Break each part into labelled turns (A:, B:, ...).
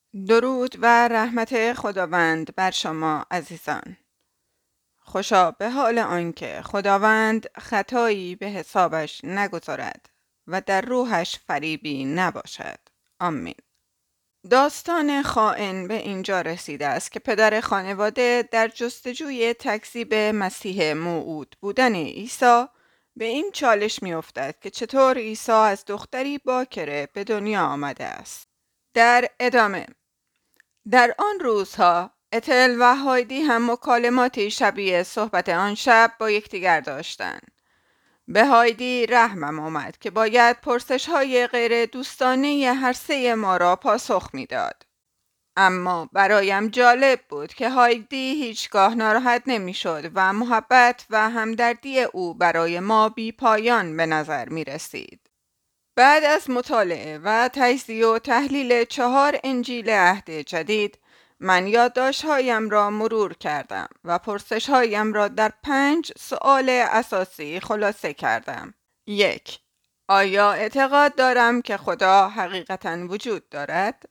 A: درود و رحمت خداوند بر شما عزیزان. خوشا به حال آنکه خداوند خطایی به حسابش نگذارد و در روحش فریبی نباشد. آمین. داستان خائن به اینجا رسیده است که پدر خانواده در جستجوی تکذیب مسیح موعود بودن عیسی به این چالش می افتد که چطور عیسی از دختری باکره به دنیا آمده است. در ادامه در آن روزها اتل و هایدی هم مکالماتی شبیه صحبت آن شب با یکدیگر داشتند. به هایدی رحمم آمد که باید پرسش های غیر دوستانه هر سه ما را پاسخ میداد. اما برایم جالب بود که هایدی هیچگاه ناراحت نمیشد و محبت و همدردی او برای ما بی پایان به نظر می رسید. بعد از مطالعه و تجزیه و تحلیل 4 انجیل عهد جدید، من یادداشت‌هایم را مرور کردم و پرسش‌هایم را در 5 سؤال اساسی خلاصه کردم. 1. آیا اعتقاد دارم که خدا حقیقتاً وجود دارد؟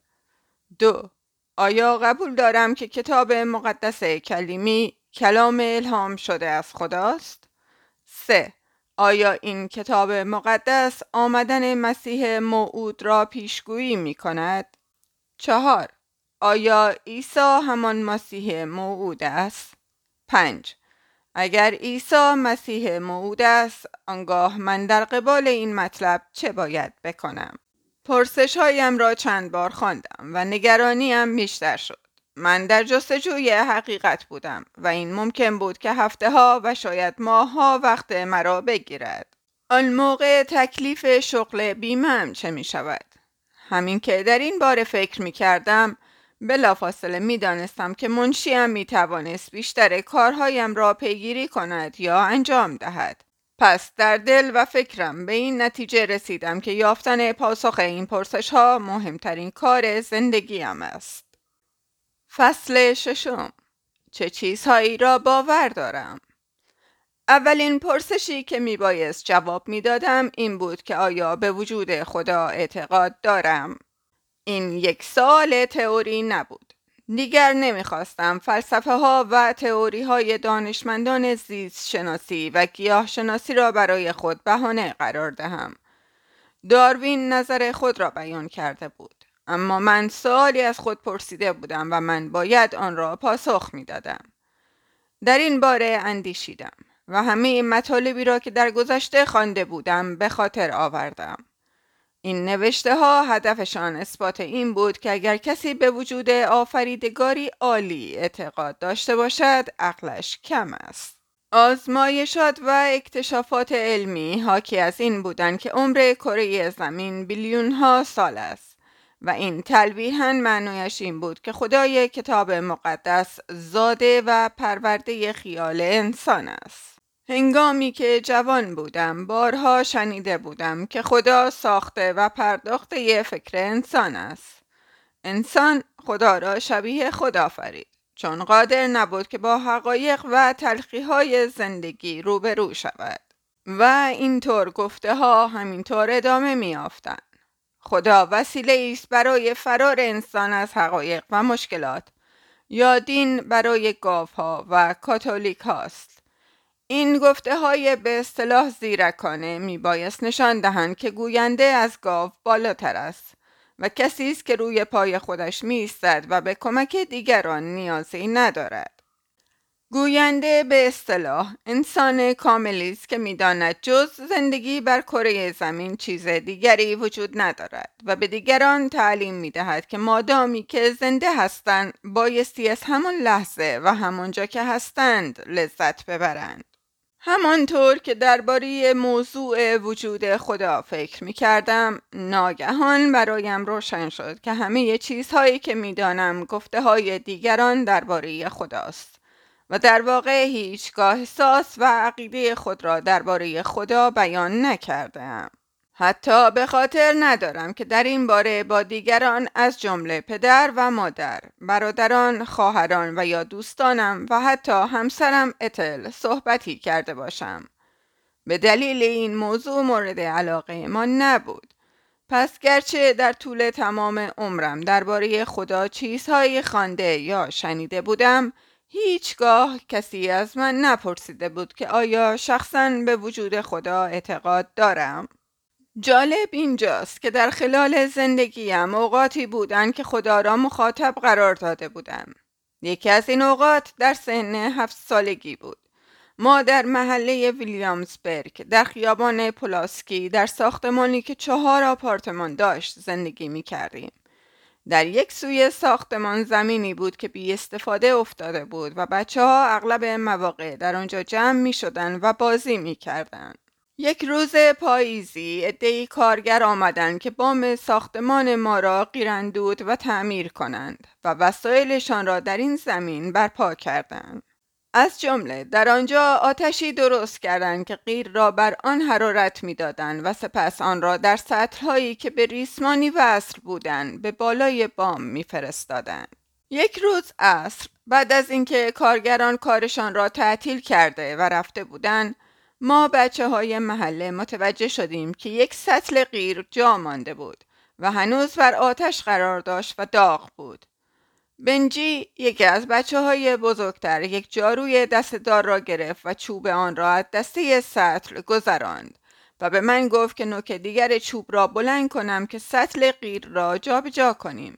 A: 2. آیا قبول دارم که کتاب مقدس کلیمی کلام الهام شده از خداست؟ 3. آیا این کتاب مقدس آمدن مسیح موعود را پیشگویی می کند؟ 4. آیا عیسی همان مسیح موعود است؟ 5. اگر عیسی مسیح موعود است، آنگاه من در قبال این مطلب چه باید بکنم؟ پرسش هایم را چند بار خواندم و نگرانیم بیشتر شد. من در جستجوی حقیقت بودم و این ممکن بود که هفته ها و شاید ماه ها وقت مرا بگیرد. آن موقع تکلیف شغل بیمه‌ام چه می شود؟ همین که در این باره فکر می کردم، بلافاصله می دانستم که منشیم می توانست بیشتر کارهایم را پیگیری کند یا انجام دهد. پس در دل و فکرم به این نتیجه رسیدم که یافتن پاسخ این پرسش ها مهمترین کار زندگیم است. فصل 6. چه چیزهایی را باور دارم؟ اولین پرسشی که می بایست جواب می دادم این بود که آیا به وجود خدا اعتقاد دارم؟ این یک سوال تئوری نبود. دیگر نمیخواستم فلسفه ها و تئوری های دانشمندان زیست شناسی و گیاه شناسی را برای خود بهانه قرار دهم. داروین نظر خود را بیان کرده بود. اما من سوالی از خود پرسیده بودم و من باید آن را پاسخ می دادم. در این باره اندیشیدم و همه مطالبی را که در گذشته خوانده بودم به خاطر آوردم. این نوشته ها هدفشان اثبات این بود که اگر کسی به وجود آفریدگاری عالی اعتقاد داشته باشد، عقلش کم است. آزمایشات و اکتشافات علمی حاکی از این بودند که عمر کره زمین بیلیون ها سال است و این تلویحاً معنایش این بود که خدای کتاب مقدس زاده و پرورده خیال انسان است. هنگامی که جوان بودم بارها شنیده بودم که خدا ساخته و پرداخته فکر انسان است. انسان خدا را شبیه خدا آفرید چون قادر نبود که با حقایق و تلخی‌های زندگی روبرو شود. و اینطور گفته ها همینطور ادامه می یافتند. خدا وسیله است برای فرار انسان از حقایق و مشکلات، یا دین برای گاوها و کاتولیک هاست. این گفته های به اصطلاح زیرکانه می بایست نشان دهند که گوینده از گاو بالاتر است و کسی است که روی پای خودش می ایستد و به کمک دیگران نیازی ندارد. گوینده به اصطلاح انسان کاملی است که می داند جز زندگی بر کره زمین چیز دیگری وجود ندارد و به دیگران تعلیم می دهد که مادامی که زنده هستند بایستی از همان لحظه و همانجا که هستند لذت ببرند. همانطور که درباره موضوع وجود خدا فکر می کردم، ناگهان برایم روشن شد که همه چیزهایی که می دانم گفته های دیگران درباره خداست و در واقع هیچگاه احساس و عقیده خود را درباره خدا بیان نکردم. حتی به خاطر ندارم که در این باره با دیگران از جمله پدر و مادر، برادران، خواهران و یا دوستانم و حتی همسرم اتل صحبتی کرده باشم. به دلیل این موضوع مورد علاقه ما نبود. پس گرچه در طول تمام عمرم درباره خدا چیزهایی خوانده یا شنیده بودم، هیچگاه کسی از من نپرسیده بود که آیا شخصاً به وجود خدا اعتقاد دارم. جالب اینجاست که در خلال زندگیم اوقاتی بودن که خدا را مخاطب قرار داده بودم. یکی از این اوقات در سن 7 سالگی بود. ما در محله ویلیامزبرگ در خیابان پولاسکی در ساختمانی که 4 آپارتمان داشت زندگی می کردیم. در یک سوی ساختمان زمینی بود که بی استفاده افتاده بود و بچه‌ها اغلب مواقع در آنجا جمع می شدن و بازی می کردن. یک روز پاییزی عده‌ای کارگر آمدند که بام ساختمان ما را قیراندود و تعمیر کنند و وسایلشان را در این زمین برپا کردند. از جمله در آنجا آتشی درست کردند که قیر را بر آن حرارت می‌دادند و سپس آن را در سطل‌هایی که به ریسمانی وصل بودند به بالای بام می‌فرستادند. یک روز عصر بعد از اینکه کارگران کارشان را تعطیل کرده و رفته بودند، ما بچه‌های محله متوجه شدیم که یک سطل قیر جا مانده بود و هنوز بر آتش قرار داشت و داغ بود. بنجی، یکی از بچه‌های بزرگتر، یک جاروی دسته‌دار را گرفت و چوب آن را از دسته سطل گذراند و به من گفت که نوک دیگر چوب را بلند کنم که سطل قیر را جابجا کنیم.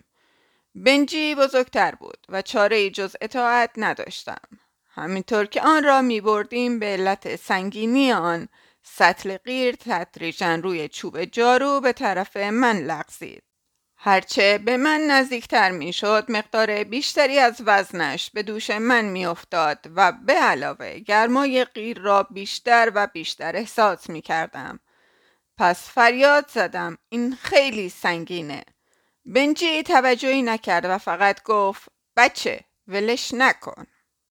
A: بنجی بزرگتر بود و چاره‌ای جز اطاعت نداشتم. همینطور که آن را می بردیم به علت سنگینی آن، سطل قیر تدریجاً روی چوب جارو به طرف من لغزید. هرچه به من نزدیکتر می شد مقدار بیشتری از وزنش به دوش من می افتاد و به علاوه گرمای قیر را بیشتر و بیشتر احساس می کردم. پس فریاد زدم این خیلی سنگینه. بنجی توجهی نکرد و فقط گفت بچه ولش نکن.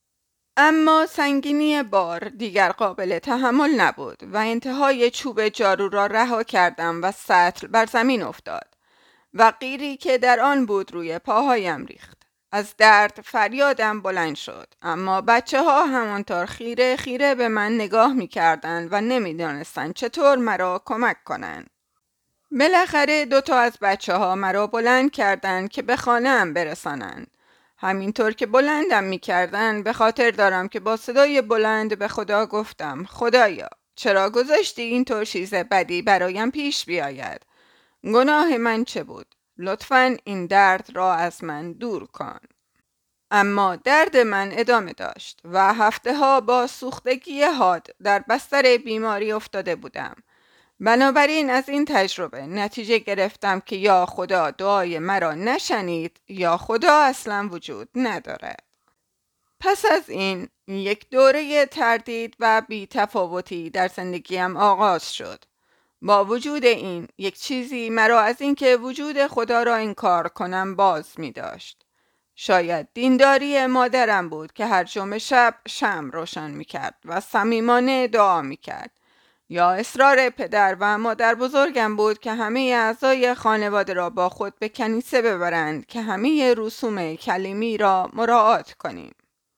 A: اما سنگینی بار دیگر قابل تحمل نبود و انتهای چوب جارو را رها کردم و سطل بر زمین افتاد و قیری که در آن بود روی پاهایم ریخت. از درد فریادم بلند شد، اما بچه‌ها همانطور خیره خیره به من نگاه می‌کردند و نمی‌دانستند چطور مرا کمک کنند. بالاخره 2 از بچه‌ها مرا بلند کردند که به خانه‌ام برسانند. همینطور که بلندم می‌کردند به خاطر دارم که با صدای بلند به خدا گفتم خدایا چرا گذاشتی اینطور چیز بدی برایم پیش بیاید؟ گناه من چه بود؟ لطفاً این درد را از من دور کن. اما درد من ادامه داشت و هفته‌ها با سوختگی حاد در بستر بیماری افتاده بودم. بنابراین از این تجربه نتیجه گرفتم که یا خدا دعای مرا نشنید یا خدا اصلا وجود ندارد. پس از این یک دوره تردید و بی تفاوتی در زندگیم آغاز شد. با وجود این یک چیزی مرا از اینکه وجود خدا را انکار کنم باز می داشت. شاید دینداری مادرم بود که هر جمعه شب شمع روشن می کرد و صمیمانه دعا می کرد، یا اصرار پدر و مادر بزرگم بود که همه اعضای خانواده را با خود به کنیسه ببرند که همه رسوم کلیمی را مراعات کنیم.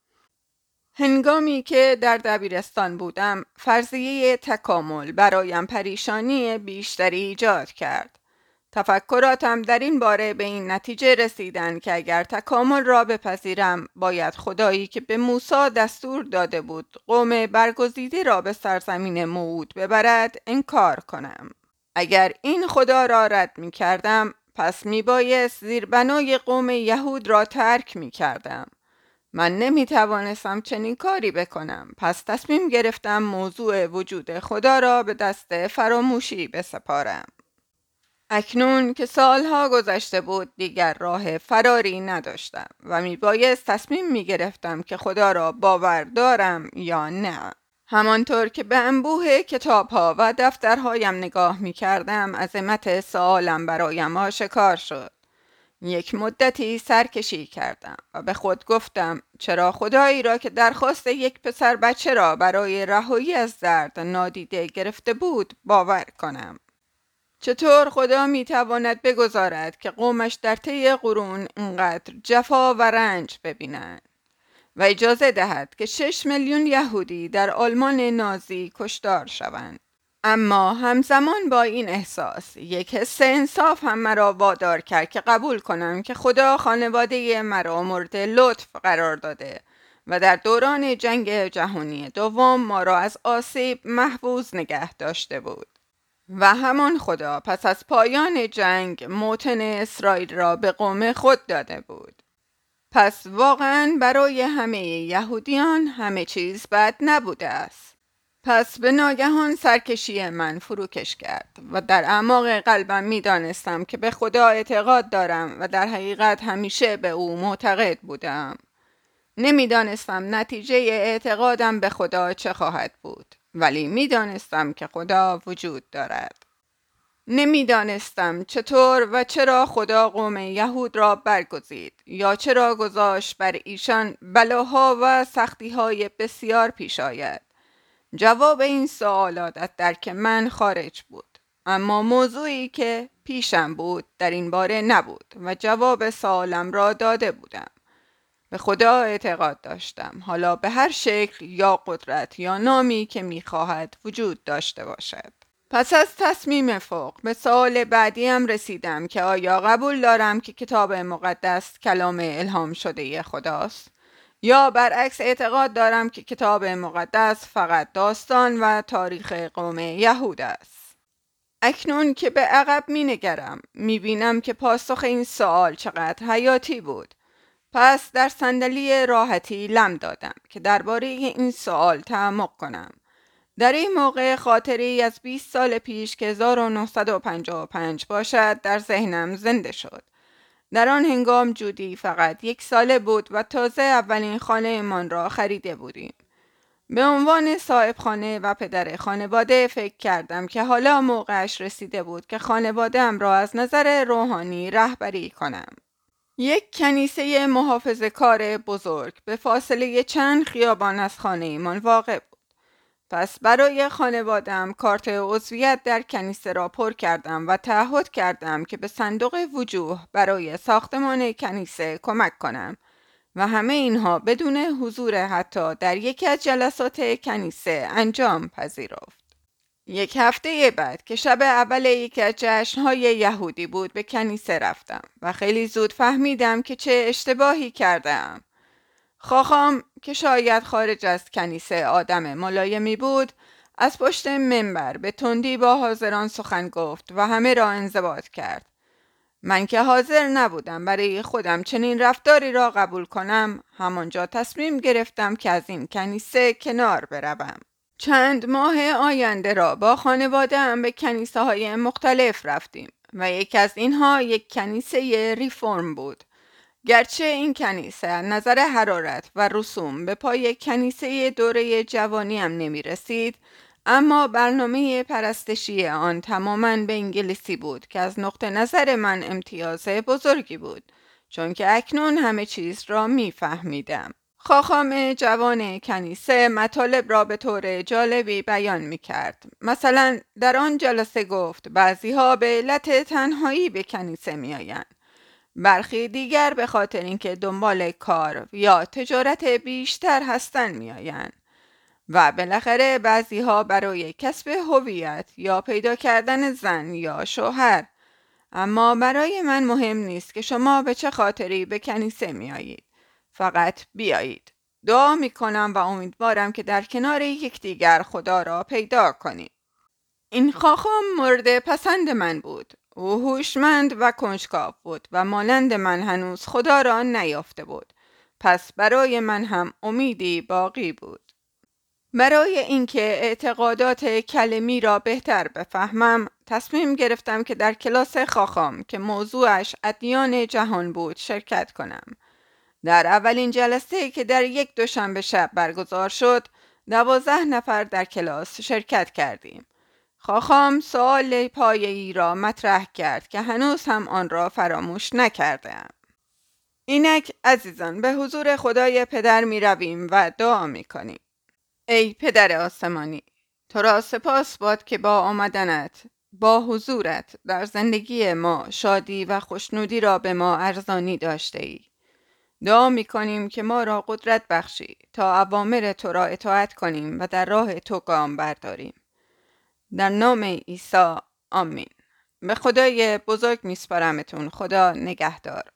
A: هنگامی که در دبیرستان بودم، فرضیه تکامل برایم پریشانی بیشتری ایجاد کرد. تفکراتم در این باره به این نتیجه رسیدند که اگر تکامل را بپذیرم، باید خدایی که به موسی دستور داده بود قوم برگزیده را به سرزمین موعود ببرد انکار کنم. اگر این خدا را رد می کردم، پس می بایست زیربنای قوم یهود را ترک می کردم. من نمی توانستم چنین کاری بکنم، پس تصمیم گرفتم موضوع وجود خدا را به دست فراموشی بسپارم. اکنون که سالها گذشته بود دیگر راه فراری نداشتم و می بایست تصمیم می گرفتم که خدا را باور دارم یا نه. همانطور که به انبوه کتابها و دفترهایم نگاه می کردم، عظمت سوالم برایم آشکار شد. یک مدتی سرکشی کردم و به خود گفتم چرا خدایی را که درخواست یک پسر بچه را برای رهایی از درد نادیده گرفته بود باور کنم؟ چطور خدا میتواند بگذارد که قومش در طی قرون اینقدر جفا و رنج ببینند و اجازه دهد که 6 میلیون یهودی در آلمان نازی کشتار شوند؟ اما همزمان با این احساس یک حس انصاف هم مرا وادار کرد که قبول کنم که خدا خانواده مرا مورد لطف قرار داده و در دوران جنگ جهانی دوم ما را از آسیب محفوظ نگه داشته بود. و همان خدا پس از پایان جنگ موطن اسرائیل را به قوم خود داده بود. پس واقعا برای همه یهودیان همه چیز بد نبوده است. پس به ناگهان سرکشی من فروکش کرد و در اعماق قلبم می دانستم که به خدا اعتقاد دارم و در حقیقت همیشه به او معتقد بودم. نمی دانستم نتیجه اعتقادم به خدا چه خواهد بود، ولی می دانستم که خدا وجود دارد. نمی دانستم چطور و چرا خدا قوم یهود را برگزید یا چرا گذاشت بر ایشان بلاها و سختیهای بسیار پیش آید. جواب این سوالات از درک من خارج بود، اما موضوعی که پیشم بود در این باره نبود و جواب سوالم را داده بودم. به خدا اعتقاد داشتم، حالا به هر شکل یا قدرت یا نامی که می‌خواهد وجود داشته باشد. پس از تصمیم فوق به سوال بعدیم رسیدم که آیا قبول دارم که کتاب مقدس کلام الهام شده خداست؟ یا برعکس اعتقاد دارم که کتاب مقدس فقط داستان و تاریخ قوم یهود است؟ اکنون که به عقب می نگرم می بینم که پاسخ این سوال چقدر حیاتی بود. پس در صندلی راحتی لم دادم که درباره این سوال تعمق کنم. در این موقع خاطری از 20 سال پیش که 1955 باشد در ذهنم زنده شد. در آن هنگام جودی فقط 1 ساله بود و تازه اولین خانه من را خریده بودیم. به عنوان صاحب خانه و پدر خانواده فکر کردم که حالا موقعش رسیده بود که خانواده‌ام را از نظر روحانی رهبری کنم. یک کنیسه محافظه‌کار بزرگ به فاصله چند خیابان از خانه من واقع بود. پس برای خانوادم کارت عضویت در کنیسه را پر کردم و تعهد کردم که به صندوق وجوه برای ساختمان کنیسه کمک کنم و همه اینها بدون حضور حتی در یکی از جلسات کنیسه انجام پذیرفت. 1 هفته بعد که شب اول یکی از جشن‌های یهودی بود به کنیسه رفتم و خیلی زود فهمیدم که چه اشتباهی کردم. خاخام که شاید خارج از کنیسه آدم ملایمی بود از پشت منبر به تندی با حاضران سخن گفت و همه را انضباط کرد. من که حاضر نبودم برای خودم چنین رفتاری را قبول کنم، همانجا تصمیم گرفتم که از این کنیسه کنار بروم. چند ماه آینده را با خانواده‌ام به کنیسه های مختلف رفتیم و یکی از اینها یک کنیسه ریفورم بود. گرچه این کنیسه از نظر حرارت و رسوم به پای کنیسه دوره جوانیم نمی رسید، اما برنامه پرستشی آن تماماً به انگلیسی بود که از نقطه نظر من امتیاز بزرگی بود، چون که اکنون همه چیز را می فهمیدم. خاخام جوان کنیسه مطالب را به طور جالبی بیان می کرد. مثلا در آن جلسه گفت بعضی ها به علت تنهایی به کنیسه می آیند. برخی دیگر به خاطر اینکه دنبال کار یا تجارت بیشتر هستن می آیند. و بالاخره بعضی ها برای کسب هویت یا پیدا کردن زن یا شوهر. اما برای من مهم نیست که شما به چه خاطری به کنیسه می آیید. فقط بیایید. دعا می کنم و امیدوارم که در کنار یکدیگر خدا را پیدا کنیم. این خاخام مورد پسند من بود. او هوشمند و کنجکاو بود و مانند من هنوز خدا را نیافته بود. پس برای من هم امیدی باقی بود. برای اینکه اعتقادات کلمی را بهتر بفهمم، تصمیم گرفتم که در کلاس خاخام که موضوعش ادیان جهان بود شرکت کنم. در اولین جلسه که در یک دوشنبه شب برگزار شد، 12 نفر در کلاس شرکت کردیم. خاخام سوال پایه‌ای را مطرح کرد که هنوز هم آن را فراموش نکردم. اینک عزیزان به حضور خدای پدر می رویم و دعا می کنیم. ای پدر آسمانی، تو را سپاس باد که با آمدنت، با حضورت در زندگی ما شادی و خوشنودی را به ما ارزانی داشته ای. دعا می کنیم که ما را قدرت بخشی تا اوامر تو را اطاعت کنیم و در راه تو گام برداریم. در نام عیسی آمین. به خدای بزرگ میسپارمتون. خدا نگهدار.